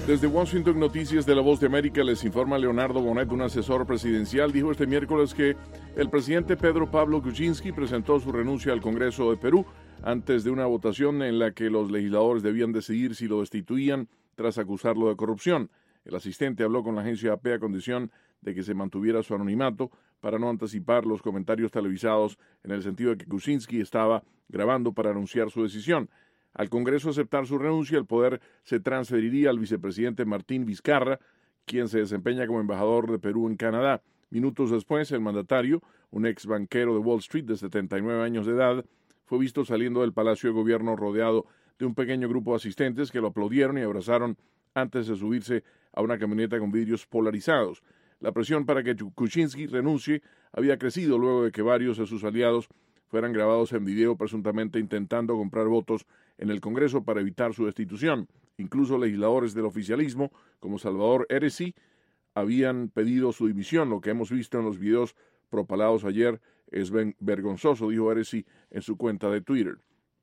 Desde Washington, Noticias de La Voz de América, les informa Leonardo Bonet, un asesor presidencial, dijo este miércoles que el presidente Pedro Pablo Kuczynski presentó su renuncia al Congreso de Perú antes de una votación en la que los legisladores debían decidir si lo destituían tras acusarlo de corrupción. El asistente habló con la agencia AP a condición de que se mantuviera su anonimato para no anticipar los comentarios televisados en el sentido de que Kuczynski estaba grabando para anunciar su decisión. Al Congreso aceptar su renuncia, el poder se transferiría al vicepresidente Martín Vizcarra, quien se desempeña como embajador de Perú en Canadá. Minutos después, el mandatario, un ex banquero de Wall Street de 79 años de edad, fue visto saliendo del Palacio de Gobierno rodeado de un pequeño grupo de asistentes que lo aplaudieron y abrazaron antes de subirse a una camioneta con vidrios polarizados. La presión para que Kuczynski renuncie había crecido luego de que varios de sus aliados fueran grabados en video presuntamente intentando comprar votos en el Congreso para evitar su destitución. Incluso legisladores del oficialismo, como Salvador Héresy, habían pedido su dimisión. Lo que hemos visto en los videos propalados ayer es vergonzoso, dijo Héresy en su cuenta de Twitter.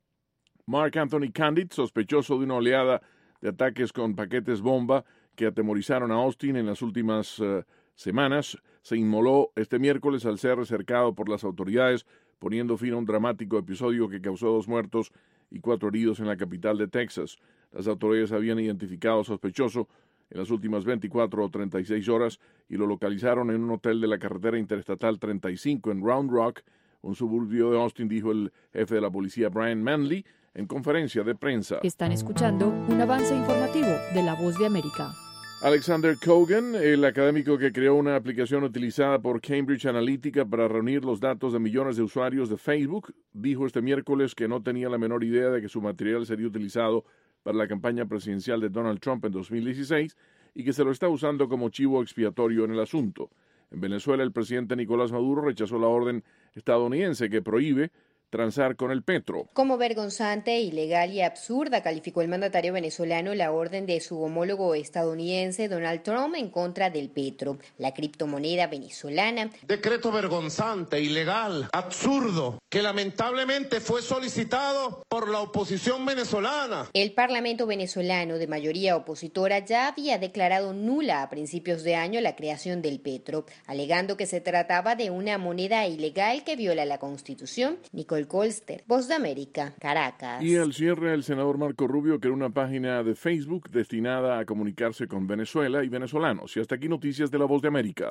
Mark Anthony Candid, sospechoso de una oleada de ataques con paquetes bomba que atemorizaron a Austin en las últimas semanas, se inmoló este miércoles al ser cercado por las autoridades, poniendo fin a un dramático episodio que causó 2 muertos y 4 heridos en la capital de Texas. Las autoridades habían identificado al sospechoso en las últimas 24 o 36 horas y lo localizaron en un hotel de la carretera interestatal 35 en Round Rock, un suburbio de Austin, dijo el jefe de la policía Brian Manley en conferencia de prensa. Están escuchando un avance informativo de La Voz de América. Alexander Kogan, el académico que creó una aplicación utilizada por Cambridge Analytica para reunir los datos de millones de usuarios de Facebook, dijo este miércoles que no tenía la menor idea de que su material sería utilizado para la campaña presidencial de Donald Trump en 2016 y que se lo está usando como chivo expiatorio en el asunto. En Venezuela, el presidente Nicolás Maduro rechazó la orden estadounidense que prohíbe transar con el petro. Como vergonzante, ilegal y absurda calificó el mandatario venezolano la orden de su homólogo estadounidense Donald Trump en contra del petro, la criptomoneda venezolana. Decreto vergonzante, ilegal, absurdo, que lamentablemente fue solicitado por la oposición venezolana. El Parlamento venezolano, de mayoría opositora, ya había declarado nula a principios de año la creación del petro, alegando que se trataba de una moneda ilegal que viola la Constitución. Nicole Colster, Voz de América, Caracas. Y al cierre, el senador Marco Rubio creó una página de Facebook destinada a comunicarse con Venezuela y venezolanos. Y hasta aquí noticias de La Voz de América.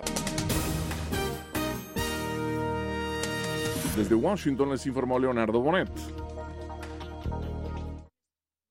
Desde Washington les informó Leonardo Bonet.